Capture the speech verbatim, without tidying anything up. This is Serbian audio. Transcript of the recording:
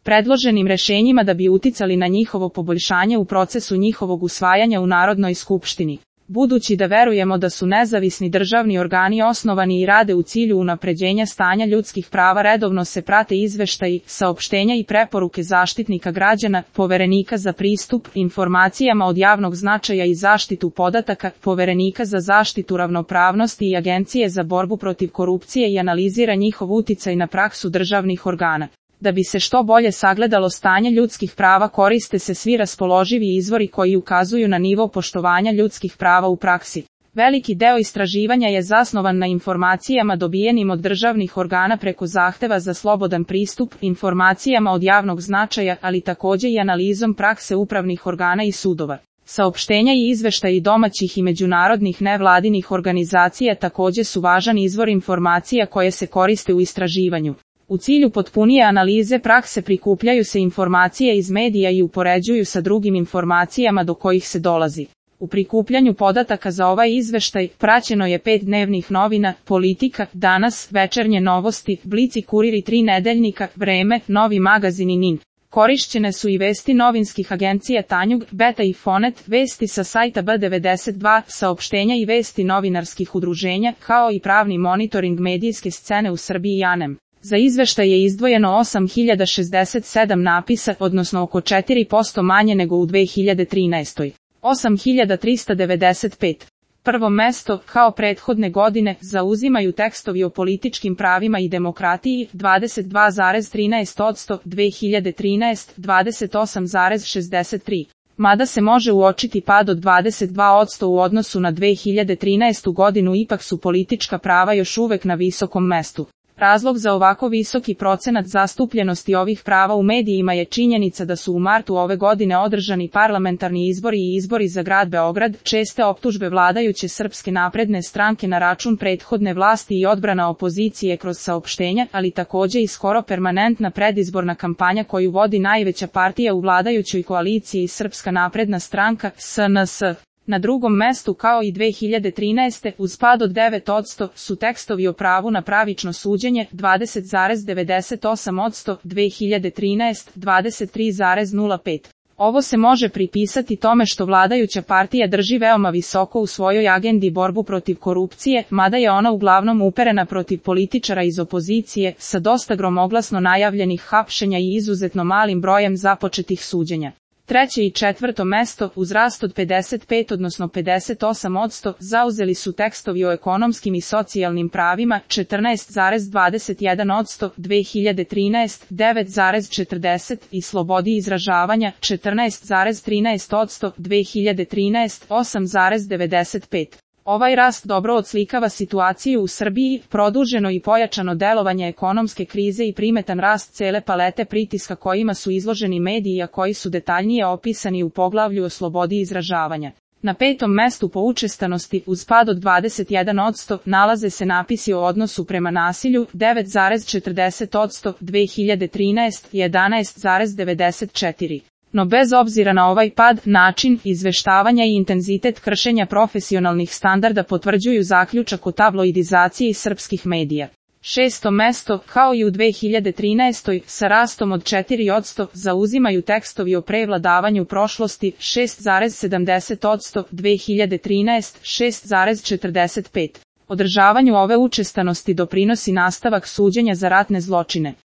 predloženim rešenjima da bi uticali na njihovo poboljšanje u procesu njihovog usvajanja u Narodnoj skupštini. Budući da verujemo da su nezavisni državni organi osnovani i rade u cilju unapređenja stanja ljudskih prava, redovno se prate izveštaji, saopštenja i preporuke Zaštitnika građana, Poverenika za pristup informacijama od javnog značaja i zaštitu podataka, Poverenika za zaštitu ravnopravnosti i Agencije za borbu protiv korupcije i analizira njihov uticaj na praksu državnih organa. Da bi se što bolje sagledalo stanje ljudskih prava, koriste se svi raspoloživi izvori koji ukazuju na nivo poštovanja ljudskih prava u praksi. Veliki deo istraživanja je zasnovan na informacijama dobijenim od državnih organa preko zahteva za slobodan pristup informacijama od javnog značaja, ali takođe i analizom prakse upravnih organa i sudova. Saopštenja i izveštaji domaćih i međunarodnih nevladinih organizacija takođe su važan izvor informacija koje se koriste u istraživanju. U cilju potpunije analize prakse prikupljaju se informacije iz medija i upoređuju sa drugim informacijama do kojih se dolazi. U prikupljanju podataka za ovaj izveštaj praćeno je pet dnevnih novina, Politika, Danas, Večernje novosti, Blic i Kurir i tri nedeljnika, Vreme, Novi magazin i N I N. Korišćene su i vesti novinskih agencija Tanjug, Beta i Fonet, vesti sa sajta B devedeset dva, saopštenja i vesti novinarskih udruženja, kao i pravni monitoring medijske scene u Srbiji i A N E M. Za izveštaj je izdvojeno osam hiljada šezdeset sedam napisa, odnosno oko četiri posto manje nego u dve hiljade trinaestoj. osam hiljada trista devedeset pet. Prvo mesto, kao prethodne godine, zauzimaju tekstovi o političkim pravima i demokratiji, dvadeset dva zarez trinaest posto, dve hiljade trinaeste. dvadeset osam zarez šezdeset tri. Mada se može uočiti pad od dvadeset dva posto u odnosu na dve hiljade trinaestu godinu, ipak su politička prava još uvek na visokom mestu. Razlog za ovako visoki procenat zastupljenosti ovih prava u medijima je činjenica da su u martu ove godine održani parlamentarni izbori i izbori za grad Beograd, česte optužbe vladajuće Srpske napredne stranke na račun prethodne vlasti i odbrana opozicije kroz saopštenja, ali takođe i skoro permanentna predizborna kampanja koju vodi najveća partija u vladajućoj koaliciji Srpska napredna stranka, S N S. Na drugom mestu, kao i dve hiljade trinaeste. uz pad od devet posto, su tekstovi o pravu na pravično suđenje, dvadeset zarez devedeset osam posto, dve hiljade trinaeste. dvadeset tri zarez nula pet. Ovo se može pripisati tome što vladajuća partija drži veoma visoko u svojoj agendi borbu protiv korupcije, mada je ona uglavnom uperena protiv političara iz opozicije, sa dosta gromoglasno najavljenih hapšenja i izuzetno malim brojem započetih suđenja. Treće i četvrto mesto, uz rast od pedeset pet odnosno pedeset osam posto, zauzeli su tekstovi o ekonomskim i socijalnim pravima, četrnaest zarez dvadeset jedan posto, dve hiljade trinaeste. devet zarez četrdeset i slobodi izražavanja, četrnaest zarez trinaest posto, dve hiljade trinaeste. osam zarez devedeset pet. Ovaj rast dobro odslikava situaciju u Srbiji, produženo i pojačano delovanje ekonomske krize i primetan rast cele palete pritiska kojima su izloženi mediji, a koji su detaljnije opisani u poglavlju o slobodi izražavanja. Na petom mestu po učestanosti, uz pad od dvadeset jedan posto, nalaze se napisi o odnosu prema nasilju, devet zarez četrdeset posto, dve hiljade trinaeste. jedanaest zarez devedeset četiri. No bez obzira na ovaj pad, način izveštavanja i intenzitet kršenja profesionalnih standarda potvrđuju zaključak o tabloidizaciji srpskih medija. Šesto mesto, kao i u dve hiljade trinaestoj. sa rastom od četiri posto, zauzimaju tekstovi o prevladavanju prošlosti, šest zarez sedamdeset posto, dve hiljade trinaeste. šest zarez četrdeset pet. Održavanju ove učestanosti doprinosi nastavak suđenja za ratne zločine.